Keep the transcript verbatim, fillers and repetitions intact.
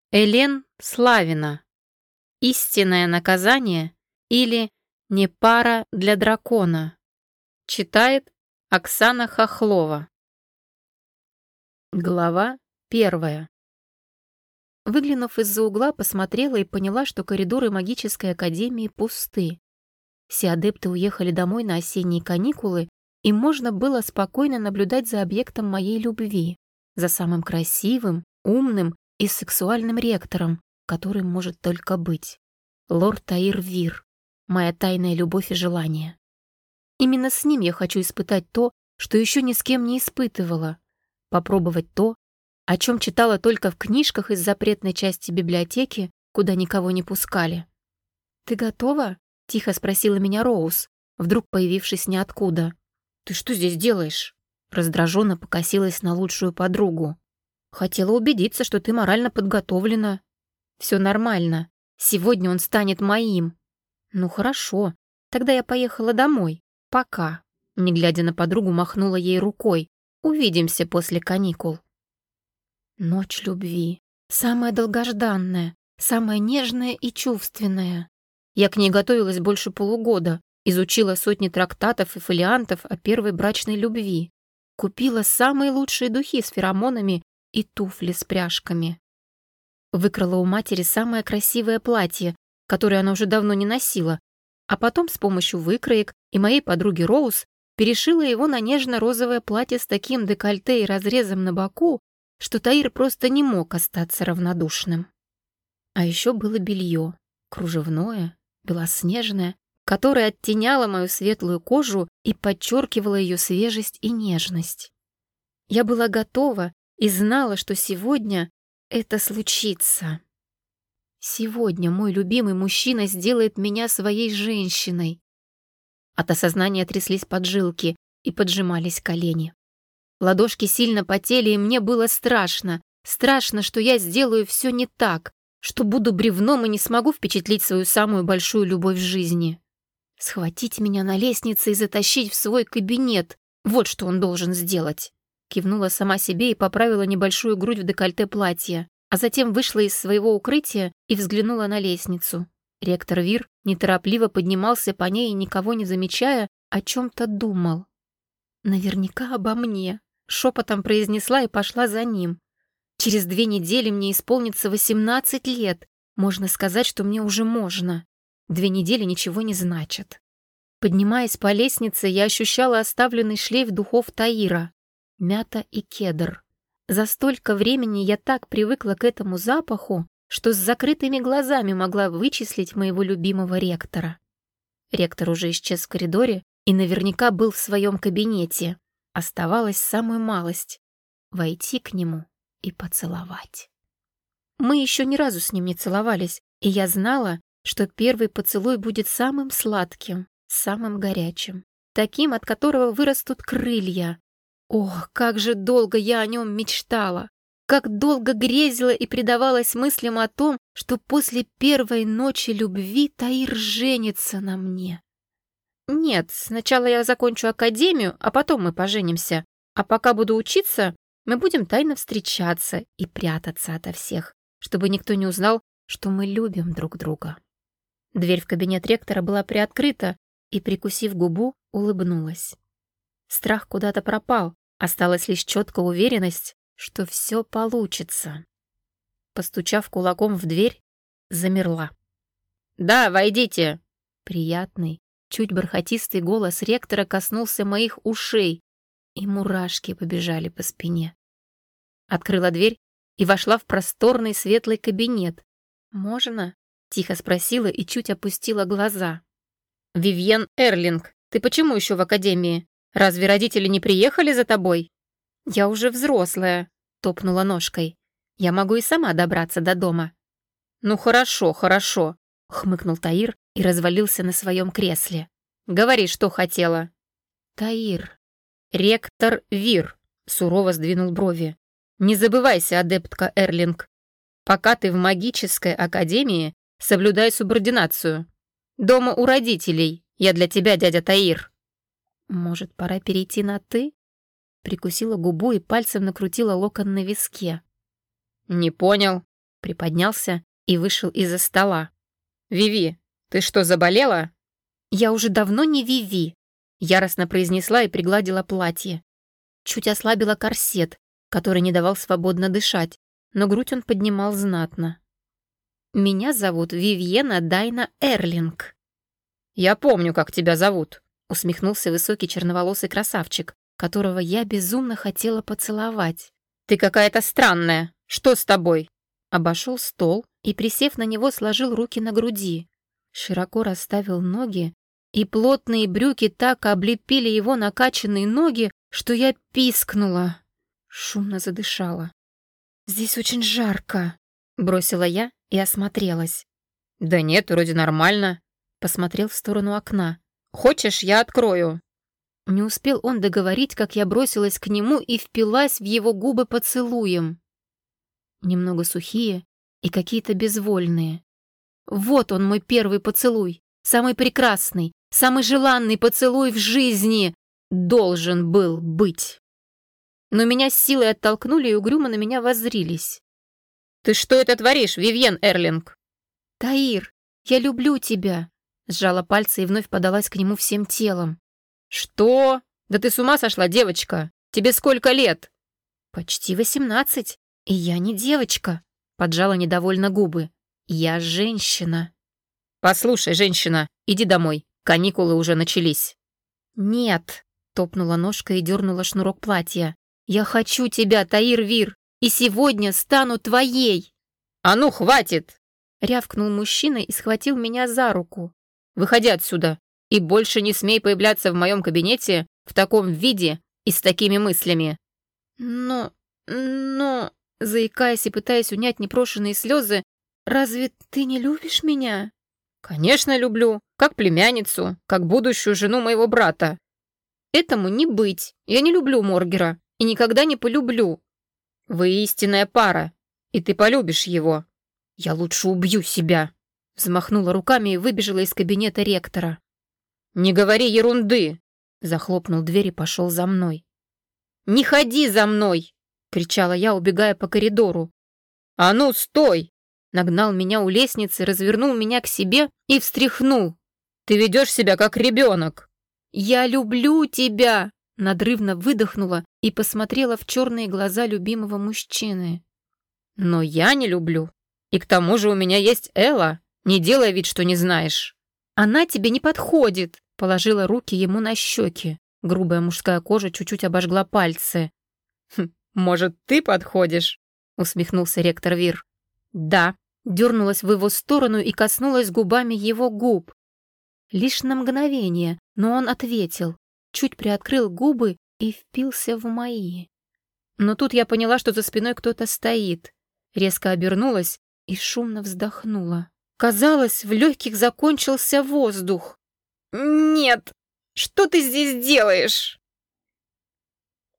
Элен Славина. Истинное наказание или не пара для дракона. Читает Оксана Хохлова. Глава первая. Выглянув из-за угла, посмотрела и поняла, что коридоры магической академии пусты. Все адепты уехали домой на осенние каникулы, и можно было спокойно наблюдать за объектом моей любви, за самым красивым, умным и сексуальным ректором, которым может только быть. Лорд Таир Вир, моя тайная любовь и желание. Именно с ним я хочу испытать то, что еще ни с кем не испытывала, попробовать то, о чем читала только в книжках из запретной части библиотеки, куда никого не пускали. «Ты готова?» — тихо спросила меня Роуз, вдруг появившись ниоткуда. «Ты что здесь делаешь?» Раздраженно покосилась на лучшую подругу. «Хотела убедиться, что ты морально подготовлена». «Все нормально. Сегодня он станет моим». «Ну хорошо. Тогда я поехала домой. Пока». Не глядя на подругу, махнула ей рукой. «Увидимся после каникул». Ночь любви. Самая долгожданная, самая нежная и чувственная. Я к ней готовилась больше полугода, изучила сотни трактатов и фолиантов о первой брачной любви. Купила самые лучшие духи с феромонами и туфли с пряжками. Выкрала у матери самое красивое платье, которое она уже давно не носила, а потом с помощью выкроек и моей подруги Роуз перешила его на нежно-розовое платье с таким декольте и разрезом на боку, что Таир просто не мог остаться равнодушным. А еще было белье, кружевное, белоснежное, которое оттеняло мою светлую кожу и подчеркивало ее свежесть и нежность. Я была готова и знала, что сегодня это случится. Сегодня мой любимый мужчина сделает меня своей женщиной. От осознания тряслись поджилки и поджимались колени. Ладошки сильно потели, и мне было страшно. Страшно, что я сделаю все не так, что буду бревном и не смогу впечатлить свою самую большую любовь в жизни. Схватить меня на лестнице и затащить в свой кабинет. Вот что он должен сделать. Кивнула сама себе и поправила небольшую грудь в декольте платья, а затем вышла из своего укрытия и взглянула на лестницу. Ректор Вир неторопливо поднимался по ней и, никого не замечая, о чем-то думал. «Наверняка обо мне», — шепотом произнесла и пошла за ним. «Через две недели мне исполнится восемнадцать лет. Можно сказать, что мне уже можно. Две недели ничего не значат». Поднимаясь по лестнице, я ощущала оставленный шлейф духов Таира. Мята и кедр. За столько времени я так привыкла к этому запаху, что с закрытыми глазами могла вычислить моего любимого ректора. Ректор уже исчез в коридоре и наверняка был в своем кабинете. Оставалась самую малость — войти к нему и поцеловать. Мы еще ни разу с ним не целовались, и я знала, что первый поцелуй будет самым сладким, самым горячим, таким, от которого вырастут крылья. Ох, как же долго я о нем мечтала! Как долго грезила и предавалась мыслям о том, что после первой ночи любви Таир женится на мне. Нет, сначала я закончу академию, а потом мы поженимся. А пока буду учиться, мы будем тайно встречаться и прятаться ото всех, чтобы никто не узнал, что мы любим друг друга. Дверь в кабинет ректора была приоткрыта, и, прикусив губу, улыбнулась. Страх куда-то пропал, осталась лишь четкая уверенность, что все получится. Постучав кулаком в дверь, замерла. «Да, войдите!» Приятный, чуть бархатистый голос ректора коснулся моих ушей, и мурашки побежали по спине. Открыла дверь и вошла в просторный светлый кабинет. «Можно?» — тихо спросила и чуть опустила глаза. «Вивьен Эрлинг, ты почему еще в академии? Разве родители не приехали за тобой?» «Я уже взрослая», — топнула ножкой. «Я могу и сама добраться до дома». «Ну хорошо, хорошо», — хмыкнул Таир и развалился на своем кресле. «Говори, что хотела». «Таир». «Ректор Вир», — сурово сдвинул брови. «Не забывайся, адептка Эрлинг. Пока ты в магической академии, соблюдай субординацию. Дома у родителей. Я для тебя дядя Таир». «Может, пора перейти на «ты»?» Прикусила губу и пальцем накрутила локон на виске. «Не понял». Приподнялся и вышел из-за стола. «Виви, ты что, заболела?» «Я уже давно не Виви», — яростно произнесла и пригладила платье. Чуть ослабила корсет, который не давал свободно дышать, но грудь он поднимал знатно. «Меня зовут Вивьена Дайна Эрлинг». «Я помню, как тебя зовут», — усмехнулся высокий черноволосый красавчик, которого я безумно хотела поцеловать. «Ты какая-то странная. Что с тобой?» Обошел стол и, присев на него, сложил руки на груди. Широко расставил ноги, и плотные брюки так облепили его накачанные ноги, что я пискнула. Шумно задышала. «Здесь очень жарко», — бросила я и осмотрелась. «Да нет, вроде нормально». Посмотрел в сторону окна. «Хочешь, я открою?» Не успел он договорить, как я бросилась к нему и впилась в его губы поцелуем. Немного сухие и какие-то безвольные. Вот он, мой первый поцелуй. Самый прекрасный, самый желанный поцелуй в жизни должен был быть. Но меня с силой оттолкнули и угрюмо на меня воззрились. «Ты что это творишь, Вивьен Эрлинг?» «Таир, я люблю тебя!» Сжала пальцы и вновь подалась к нему всем телом. «Что? Да ты с ума сошла, девочка! Тебе сколько лет?» «Почти восемнадцать, и я не девочка», — поджала недовольно губы. «Я женщина». «Послушай, женщина, иди домой, каникулы уже начались». «Нет», — топнула ножкой и дернула шнурок платья. «Я хочу тебя, Таир-Вир, и сегодня стану твоей!» «А ну, хватит!» — рявкнул мужчина и схватил меня за руку. «Выходи отсюда и больше не смей появляться в моем кабинете в таком виде и с такими мыслями». «Но... но...» Заикаясь и пытаясь унять непрошенные слезы, «разве ты не любишь меня?» «Конечно люблю, как племянницу, как будущую жену моего брата». «Этому не быть. Я не люблю Моргера и никогда не полюблю». «Вы истинная пара, и ты полюбишь его». «Я лучше убью себя», — взмахнула руками и выбежала из кабинета ректора. «Не говори ерунды!» — захлопнул дверь и пошел за мной. «Не ходи за мной!» — кричала я, убегая по коридору. «А ну, стой!» Нагнал меня у лестницы, развернул меня к себе и встряхнул. «Ты ведешь себя как ребенок!» «Я люблю тебя!» Надрывно выдохнула и посмотрела в черные глаза любимого мужчины. «Но я не люблю. И к тому же у меня есть Элла. Не делай вид, что не знаешь». «Она тебе не подходит!» Положила руки ему на щеки. Грубая мужская кожа чуть-чуть обожгла пальцы. «Хм, может, ты подходишь?» Усмехнулся ректор Вир. «Да». Дернулась в его сторону и коснулась губами его губ. Лишь на мгновение, но он ответил. Чуть приоткрыл губы и впился в мои. Но тут я поняла, что за спиной кто-то стоит. Резко обернулась и шумно вздохнула. Казалось, в легких закончился воздух. «Нет! Что ты здесь делаешь?»